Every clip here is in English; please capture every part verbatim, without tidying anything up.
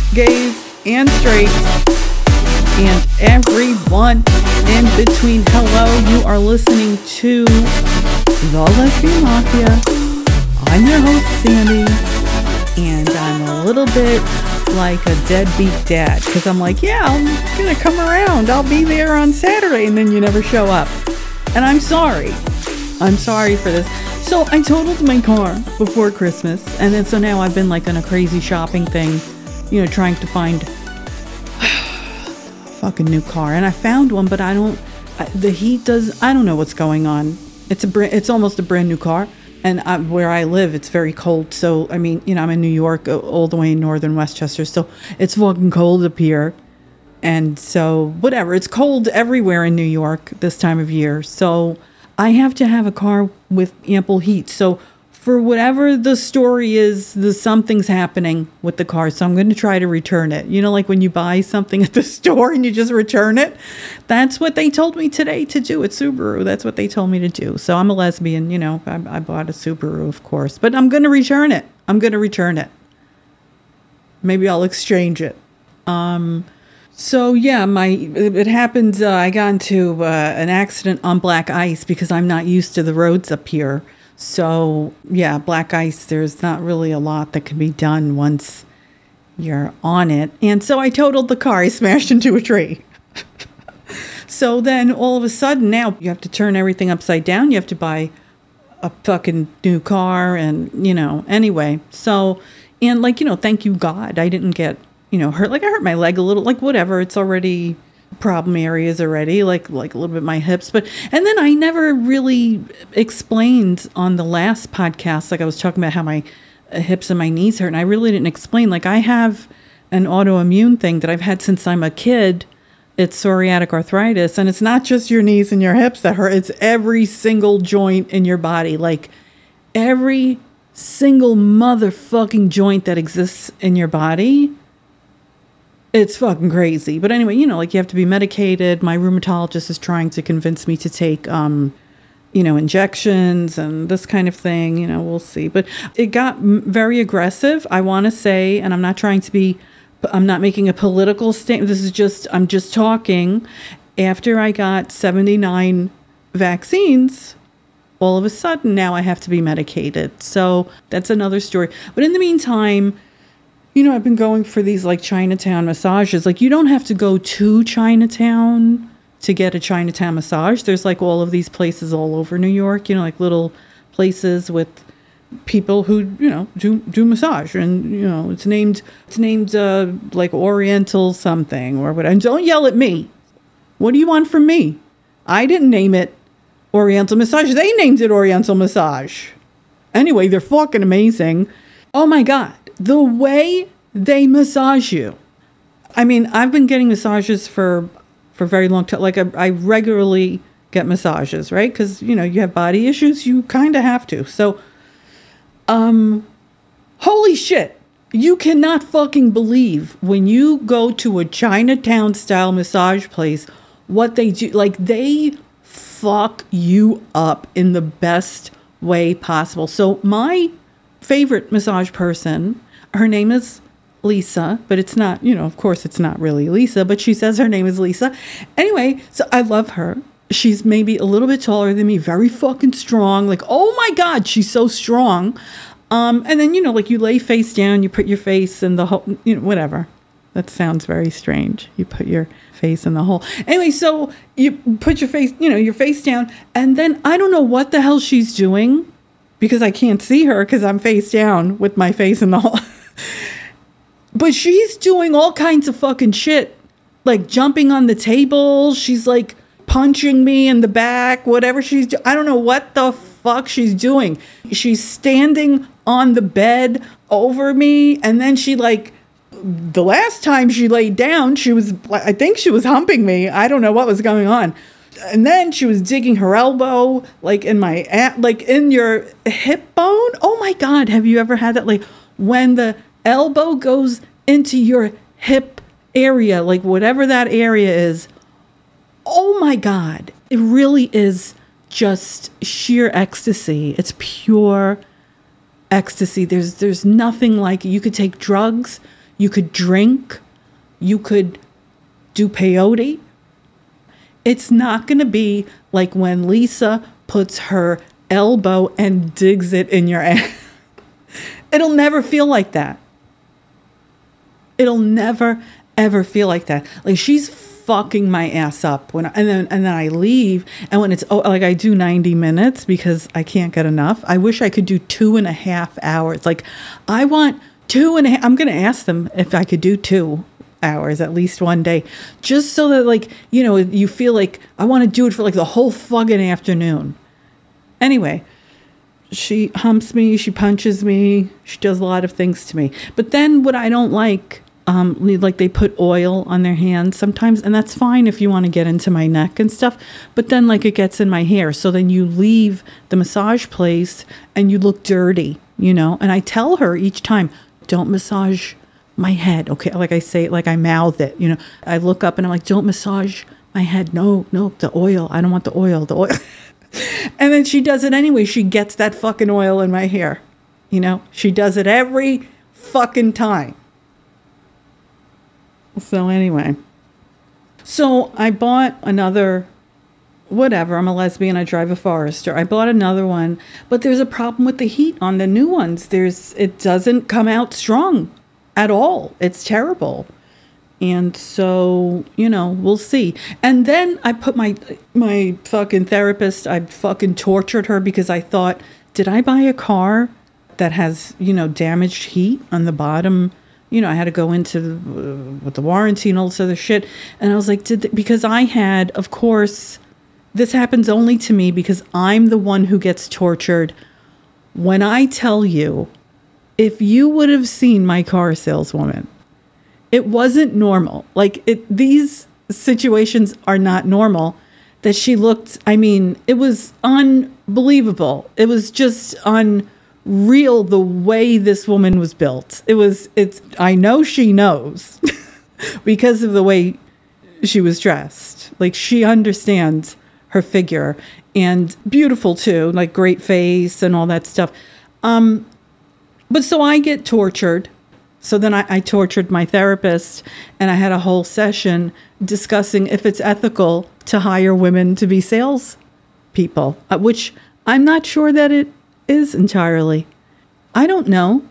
gays, and straights, and everyone in between. Hello, you are listening to The Lesbian Mafia. I'm your host, Sandy, and I'm a little bit like a deadbeat dad, because I'm like, yeah, I'm gonna come around. I'll be there on Saturday, and then you never show up. And I'm sorry. I'm sorry for this. So I totaled my car before Christmas, and then so now I've been like on a crazy shopping thing, you know, trying to find a fucking new car. And I found one, but I don't, I, the heat does, I don't know what's going on. It's a br- it's almost a brand new car. And I, where I live, it's very cold. So, I mean, you know, I'm in New York, all the way in northern Westchester. So it's fucking cold up here. And so, whatever. It's cold everywhere in New York this time of year. So I have to have a car with ample heat. So for whatever the story is, the something's happening with the car. So I'm going to try to return it. You know, like when you buy something at the store and you just return it. That's what they told me today to do at Subaru. That's what they told me to do. So I'm a lesbian, you know, I, I bought a Subaru, of course. But I'm going to return it. I'm going to return it. Maybe I'll exchange it. Um... So, yeah, my it happened, uh, I got into uh, an accident on black ice because I'm not used to the roads up here. So, yeah, black ice, there's not really a lot that can be done once you're on it. And so I totaled the car. I smashed into a tree. So then all of a sudden now you have to turn everything upside down. You have to buy a fucking new car and, you know, anyway. So, and like, you know, thank you, God, I didn't get... you know, hurt, like I hurt my leg a little, like whatever, it's already problem areas already, like, like a little bit my hips, but, and then I never really explained on the last podcast, like I was talking about how my hips and my knees hurt, and I really didn't explain, like I have an autoimmune thing that I've had since I'm a kid. It's psoriatic arthritis, and it's not just your knees and your hips that hurt, it's every single joint in your body, like every single motherfucking joint that exists in your body. It's fucking crazy. But anyway, you know, like you have to be medicated. My rheumatologist is trying to convince me to take, um, you know, injections and this kind of thing. You know, we'll see. But it got m- very aggressive, I want to say, and I'm not trying to be, I'm not making a political statement. This is just, I'm just talking. After I got seventy-nine vaccines, all of a sudden now I have to be medicated. So that's another story. But in the meantime, you know, I've been going for these like Chinatown massages. Like you don't have to go to Chinatown to get a Chinatown massage. There's like all of these places all over New York, you know, like little places with people who, you know, do do massage. And, you know, it's named, it's named uh, like Oriental something or whatever. And don't yell at me. What do you want from me? I didn't name it Oriental Massage. They named it Oriental Massage. Anyway, they're fucking amazing. Oh my God. The way they massage you. I mean, I've been getting massages for for a very long time. Like, I, I regularly get massages, right? Because, you know, you have body issues. You kind of have to. So, um, holy shit. You cannot fucking believe when you go to a Chinatown-style massage place, what they do. Like, they fuck you up in the best way possible. So, my favorite massage person... her name is Lisa, but it's not, you know, of course it's not really Lisa, but she says her name is Lisa. Anyway, so I love her. She's maybe a little bit taller than me, very fucking strong. Like, oh my God, she's so strong. Um, and then, you know, like you lay face down, you put your face in the hole, you know, whatever. That sounds very strange. You put your face in the hole. Anyway, so you put your face, you know, your face down, and then I don't know what the hell she's doing because I can't see her because I'm face down with my face in the hole. But she's doing all kinds of fucking shit, like jumping on the table. She's like punching me in the back, whatever she's doing. I don't know what the fuck she's doing. She's standing on the bed over me. And then she like, the last time she laid down, she was, I think she was humping me. I don't know what was going on. And then she was digging her elbow, like in my, like in your hip bone. Oh my God. Have you ever had that? Like when the elbow goes into your hip area, like whatever that area is. Oh my God. It really is just sheer ecstasy. It's pure ecstasy. There's, there's nothing like it. You could take drugs. You could drink. You could do peyote. It's not going to be like when Lisa puts her elbow and digs it in your ass. It'll never feel like that. It'll never, ever feel like that. Like she's fucking my ass up when I, and then and then I leave, and when it's oh like I do ninety minutes because I can't get enough. I wish I could do two and a half hours. Like I want two and a half. I'm gonna ask them if I could do two hours at least one day, just so that like you know you feel like I want to do it for like the whole fucking afternoon. Anyway, she humps me, she punches me, she does a lot of things to me. But then what I don't like. Um, like they put oil on their hands sometimes, and that's fine if you want to get into my neck and stuff, but then like it gets in my hair, so then you leave the massage place and you look dirty, you know. And I tell her each time, don't massage my head, okay? Like I say it, like I mouth it, you know. I look up and I'm like, don't massage my head. No, no, the oil. I don't want the oil, the oil. And then she does it anyway. She gets that fucking oil in my hair, you know. She does it every fucking time. So anyway, so I bought another, whatever, I'm a lesbian, I drive a Forester. I bought another one, but there's a problem with the heat on the new ones. There's, it doesn't come out strong at all. It's terrible. And so, you know, we'll see. And then I put my, my fucking therapist, I fucking tortured her because I thought, did I buy a car that has, you know, damaged heat on the bottom? You know, I had to go into the, uh, with the warranty and all this other shit. And I was like, did, th- because I had, of course, this happens only to me because I'm the one who gets tortured. When I tell you, if you would have seen my car saleswoman, it wasn't normal. Like it, these situations are not normal. That she looked, I mean, it was unbelievable. It was just unreal. Real the way this woman was built. It was, it's, I know she knows because of the way she was dressed. Like she understands her figure, and beautiful too, like great face and all that stuff. Um, but so I get tortured. So then I, I tortured my therapist, and I had a whole session discussing if it's ethical to hire women to be sales people, uh, which I'm not sure that it is entirely. I don't know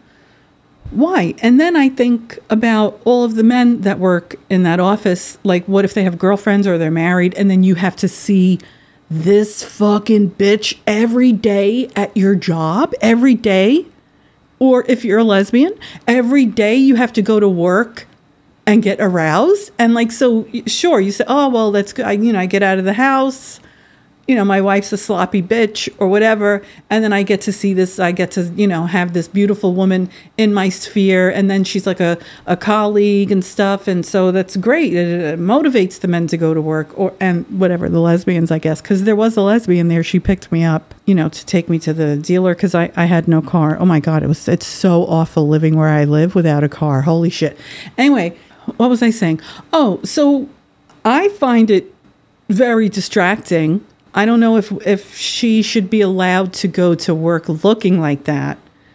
why. And then I think about all of the men that work in that office. Like, what if they have girlfriends or they're married, and then you have to see this fucking bitch every day at your job, every day? Or if you're a lesbian, every day you have to go to work and get aroused. And like, so sure, you say, oh, well, that's good. I, you know, I get out of the house. You know, my wife's a sloppy bitch or whatever. And then I get to see this, I get to, you know, have this beautiful woman in my sphere. And then she's like a, a colleague and stuff. And so that's great. It, it motivates the men to go to work or, and whatever, the lesbians, I guess. Because there was a lesbian there. She picked me up, you know, to take me to the dealer because I, I had no car. Oh my God, it was, it's so awful living where I live without a car. Holy shit. Anyway, what was I saying? Oh, so I find it very distracting. I don't know if if she should be allowed to go to work looking like that.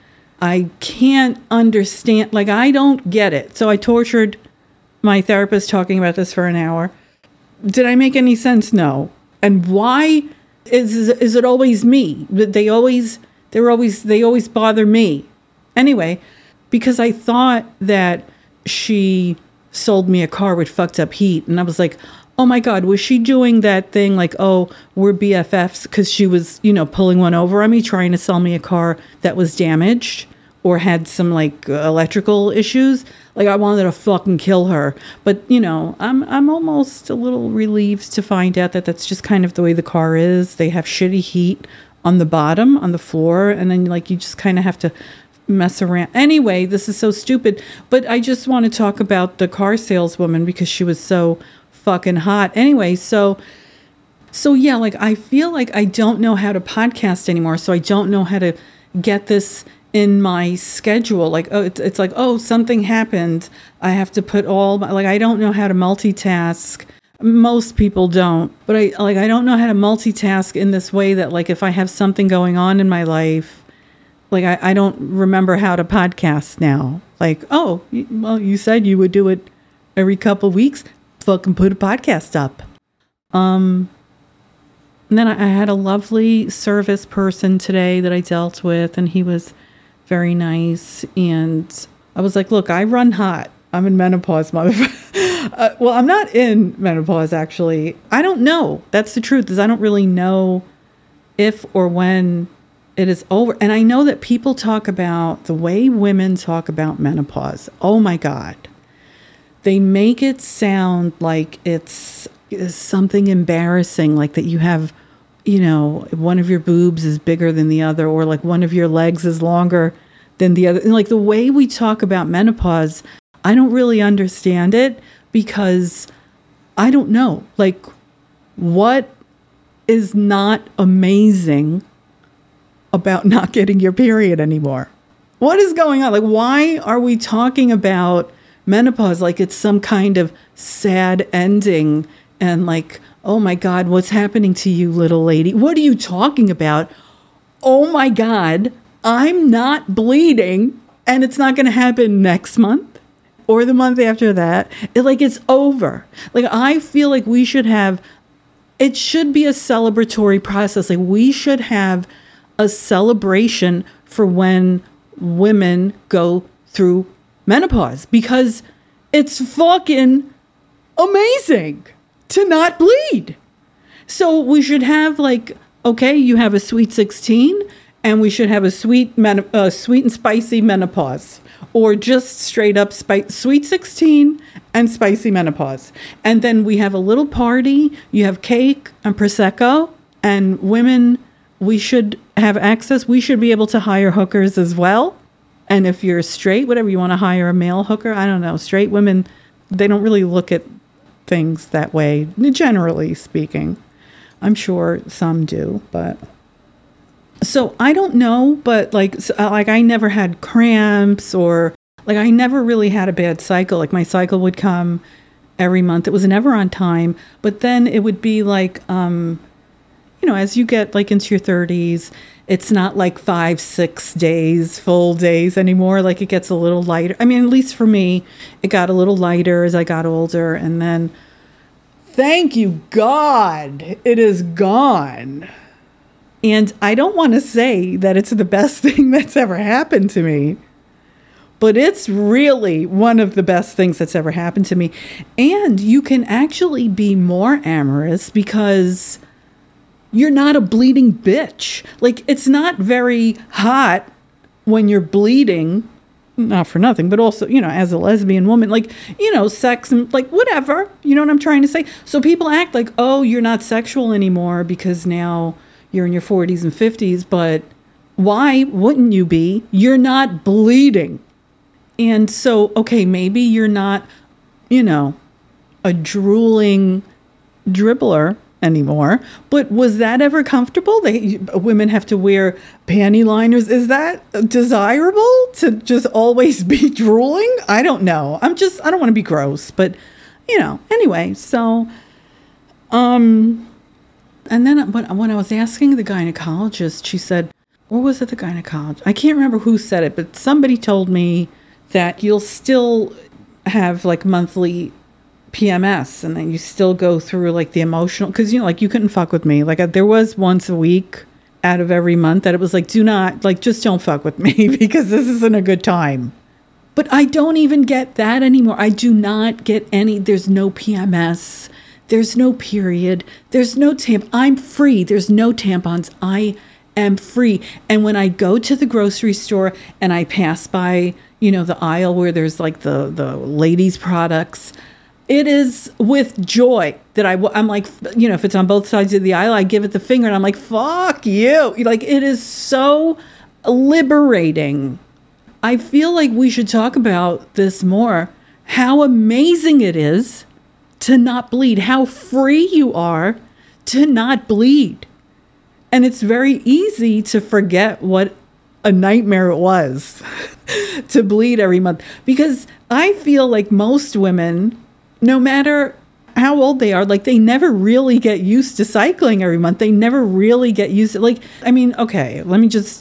I can't understand. Like, I don't get it. So I tortured my therapist talking about this for an hour. Did I make any sense? No. And why is is it always me? They always they're always they always bother me. Anyway, because I thought that she sold me a car with fucked up heat, and I was like, oh my God, was she doing that thing like, oh, we're B F Fs, because she was, you know, pulling one over on me, trying to sell me a car that was damaged or had some like uh, electrical issues. Like, I wanted to fucking kill her. But, you know, I'm I'm almost a little relieved to find out that that's just kind of the way the car is. They have shitty heat on the bottom, on the floor, and then like you just kind of have to mess around. Anyway, this is so stupid. But I just want to talk about the car saleswoman because she was so fucking hot. Anyway, so so yeah, like I feel like I don't know how to podcast anymore, so I don't know how to get this in my schedule. Like, oh, it's, it's like, oh, something happened, I have to put all my, like, I don't know how to multitask. Most people don't, but I like I don't know how to multitask in this way that, like, if I have something going on in my life, like I, I don't remember how to podcast now. Like, oh, well, you said you would do it every couple of weeks. Fucking put a podcast up. Um, and then I, I had a lovely service person today that I dealt with, and he was very nice. And I was like, look, I run hot. I'm in menopause, motherfucker. uh, well, I'm not in menopause, actually. I don't know. That's the truth, is I don't really know if or when it is over. And I know that people talk about the way women talk about menopause. Oh, my God. They make it sound like it's, it's something embarrassing, like that you have, you know, one of your boobs is bigger than the other, or like one of your legs is longer than the other. And like the way we talk about menopause, I don't really understand it, because I don't know, like, what is not amazing about not getting your period anymore? What is going on? Like, why are we talking about menopause like it's some kind of sad ending and like, oh my God, what's happening to you, little lady? What are you talking about? Oh my God, I'm not bleeding, and it's not going to happen next month or the month after that. It, like, it's over. Like, I feel like we should have, it should be a celebratory process. Like, we should have a celebration for when women go through menopause, because it's fucking amazing to not bleed. So we should have, like, okay, you have a sweet sixteen, and we should have a sweet, men- uh, sweet and spicy menopause, or just straight up spi- sweet sixteen and spicy menopause. And then we have a little party. You have cake and Prosecco, and women, we should have access. We should be able to hire hookers as well. And if you're straight, whatever, you want to hire a male hooker, I don't know. Straight women, they don't really look at things that way, generally speaking. I'm sure some do, but... So I don't know, but like, like I never had cramps, or like I never really had a bad cycle. Like, my cycle would come every month. It was never on time, but then it would be like, um, you know, as you get like into your thirties, it's not like five, six days, full days anymore. Like, it gets a little lighter. I mean, at least for me, it got a little lighter as I got older. And then, thank you, God, it is gone. And I don't want to say that it's the best thing that's ever happened to me, but it's really one of the best things that's ever happened to me. And you can actually be more amorous because you're not a bleeding bitch. Like, it's not very hot when you're bleeding, not for nothing, but also, you know, as a lesbian woman, like, you know, sex and like whatever, you know what I'm trying to say? So people act like, oh, you're not sexual anymore because now you're in your forties and fifties, but why wouldn't you be? You're not bleeding. And so, okay, maybe you're not, you know, a drooling dribbler anymore, but was that ever comfortable? They, women have to wear panty liners. Is that desirable to just always be drooling? I don't know. I'm just, I don't want to be gross, but, you know, anyway, so, um... And then when, when I was asking the gynecologist, she said, or was it the gynecologist? I can't remember who said it, but somebody told me that you'll still have like monthly P M S, and then you still go through like the emotional, because, you know, like you couldn't fuck with me. Like, there was once a week out of every month that it was like, do not, like, just don't fuck with me because this isn't a good time. But I don't even get that anymore. I do not get any, there's no P M S. There's no period. There's no tamp. I'm free. There's no tampons. I am free. And when I go to the grocery store and I pass by, you know, the aisle where there's like the, the ladies' products, it is with joy that I, I'm like, you know, if it's on both sides of the aisle, I give it the finger and I'm like, fuck you. Like, it is so liberating. I feel like we should talk about this more. How amazing it is to not bleed, how free you are to not bleed. And it's very easy to forget what a nightmare it was to bleed every month. Because I feel like most women, no matter how old they are, like, they never really get used to cycling every month. They never really get used to, like, I mean, okay, let me just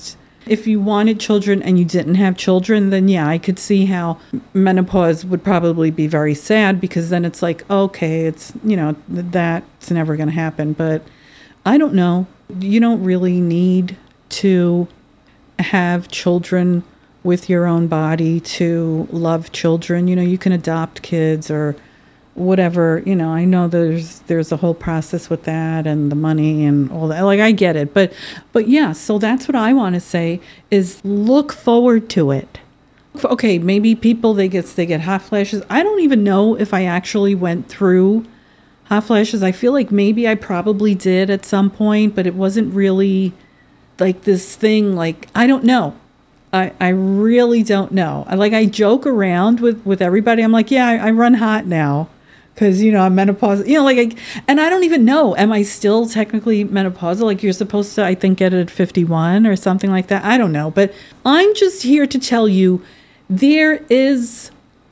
If you wanted children and you didn't have children, then yeah, I could see how menopause would probably be very sad, because then it's like, okay, it's, you know, that's never going to happen. But I don't know. You don't really need to have children with your own body to love children. You know, you can adopt kids or whatever, you know. I know there's there's a whole process with that and the money and all that. Like, I get it. But but yeah, so that's what I want to say is look forward to it. Okay, maybe people, they get they get hot flashes. I don't even know if I actually went through hot flashes. I feel like maybe I probably did at some point, but it wasn't really like this thing. Like, I don't know. I, I really don't know. I, like, I joke around with, with everybody. I'm like, yeah, I, I run hot now. Because, you know, I'm menopausal, you know, like, I, and I don't even know, am I still technically menopausal? Like, you're supposed to, I think, get it at fifty-one or something like that. I don't know. But I'm just here to tell you there is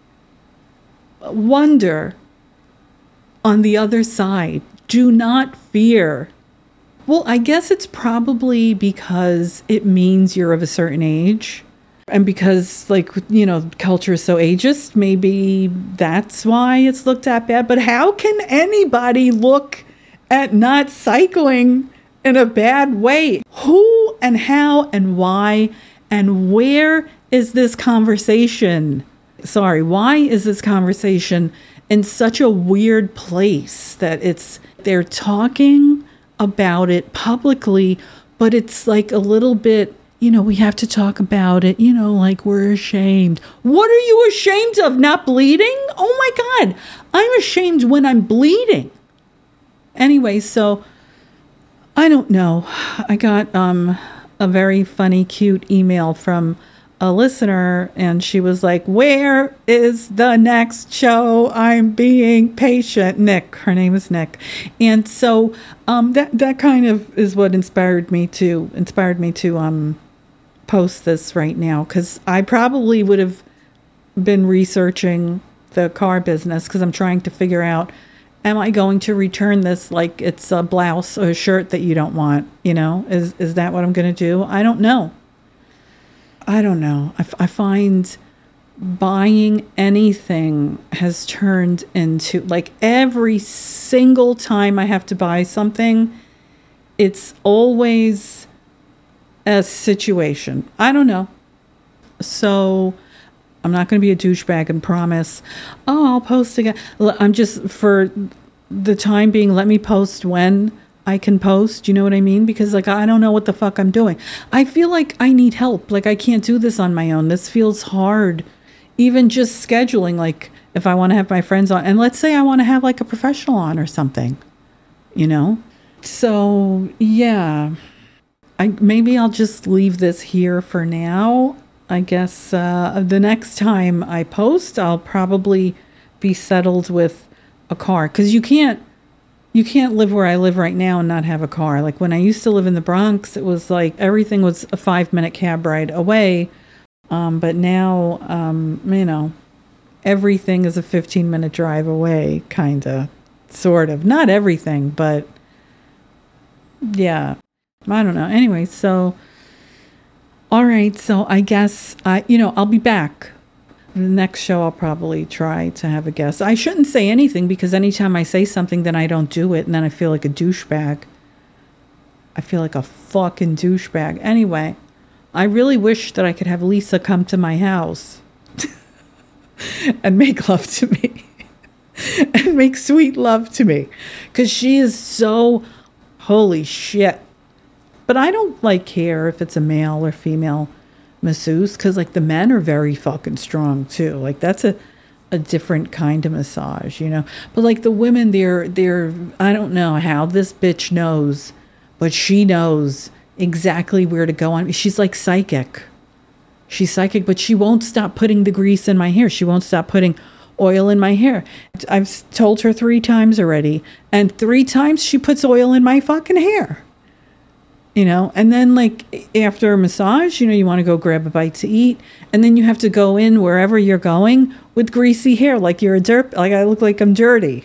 wonder on the other side. Do not fear. Well, I guess it's probably because it means you're of a certain age. And because, like, you know, culture is so ageist, maybe that's why it's looked at bad. But how can anybody look at not cycling in a bad way? Who and how and why and where is this conversation? Sorry, why is this conversation in such a weird place that it's, they're talking about it publicly, but it's like a little bit, you know, we have to talk about it, you know, like we're ashamed. What are you ashamed of? Not bleeding? Oh my God. I'm ashamed when I'm bleeding. Anyway, so I don't know. I got um, a very funny, cute email from a listener, and she was like, where is the next show? I'm being patient. Nick, her name is Nick. And so um, that, that kind of is what inspired me to, inspired me to, um, post this right now, because I probably would have been researching the car business, because I'm trying to figure out, am I going to return this like it's a blouse or a shirt that you don't want? You know, is is that what I'm going to do? I don't know. I don't know. I, I find buying anything has turned into, like, every single time I have to buy something, it's always a situation. I don't know. So I'm not going to be a douchebag and promise, oh, I'll post again. I'm just, for the time being, let me post when I can post. You know what I mean? Because, like, I don't know what the fuck I'm doing. I feel like I need help. Like, I can't do this on my own. This feels hard. Even just scheduling, like, if I want to have my friends on, and let's say I want to have, like, a professional on or something, you know? So, yeah. I, maybe I'll just leave this here for now. I guess uh, the next time I post, I'll probably be settled with a car. Because you can't, you can't live where I live right now and not have a car. Like, when I used to live in the Bronx, it was like everything was a five-minute cab ride away. Um, but now, um, you know, everything is a fifteen-minute drive away, kind of, sort of. Not everything, but yeah. I don't know. Anyway, so, all right. So I guess, I, you know, I'll be back. The next show, I'll probably try to have a guest. I shouldn't say anything, because anytime I say something, then I don't do it. And then I feel like a douchebag. I feel like a fucking douchebag. Anyway, I really wish that I could have Lisa come to my house and make love to me and make sweet love to me, because she is so, holy shit. But I don't, like, care if it's a male or female masseuse, because, like, the men are very fucking strong too. Like, that's a, a different kind of massage, you know. But, like, the women, they're they're I don't know how this bitch knows, but she knows exactly where to go on. She's like psychic. She's psychic, but she won't stop putting the grease in my hair. She won't stop putting oil in my hair. I've told her three times already, and three times she puts oil in my fucking hair. You know, and then, like, after a massage, you know, you want to go grab a bite to eat, and then you have to go in wherever you're going with greasy hair, like you're a dirt, like I look like I'm dirty.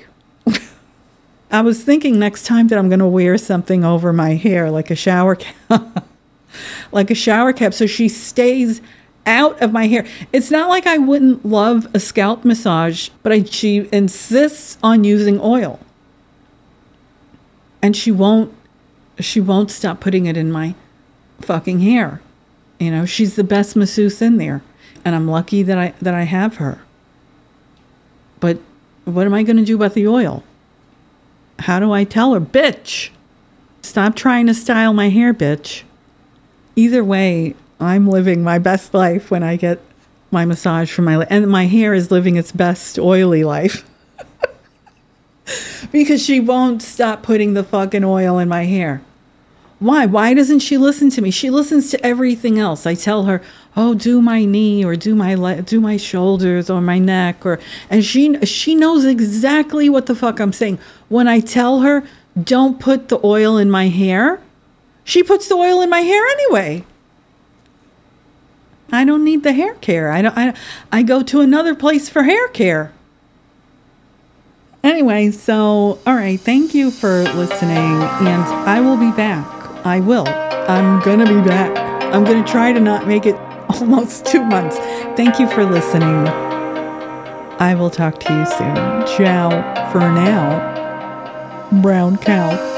I was thinking next time that I'm going to wear something over my hair, like a shower cap. like a shower cap, so she stays out of my hair. It's not like I wouldn't love a scalp massage, but I, she insists on using oil. And she won't, she won't stop putting it in my fucking hair. You know, she's the best masseuse in there. And I'm lucky that I, that I have her. But what am I going to do about the oil? How do I tell her, bitch, stop trying to style my hair, bitch? Either way, I'm living my best life when I get my massage from my, and my hair is living its best oily life. Because she won't stop putting the fucking oil in my hair. Why? Why doesn't she listen to me? She listens to everything else. I tell her, oh, do my knee or do my le- do my shoulders or my neck, or and she she knows exactly what the fuck I'm saying. When I tell her, don't put the oil in my hair, she puts the oil in my hair anyway. I don't need the hair care. I don't. I, I go to another place for hair care. Anyway, so, all right, thank you for listening, and I will be back. I will. I'm going to be back. I'm going to try to not make it almost two months. Thank you for listening. I will talk to you soon. Ciao for now. Brown cow.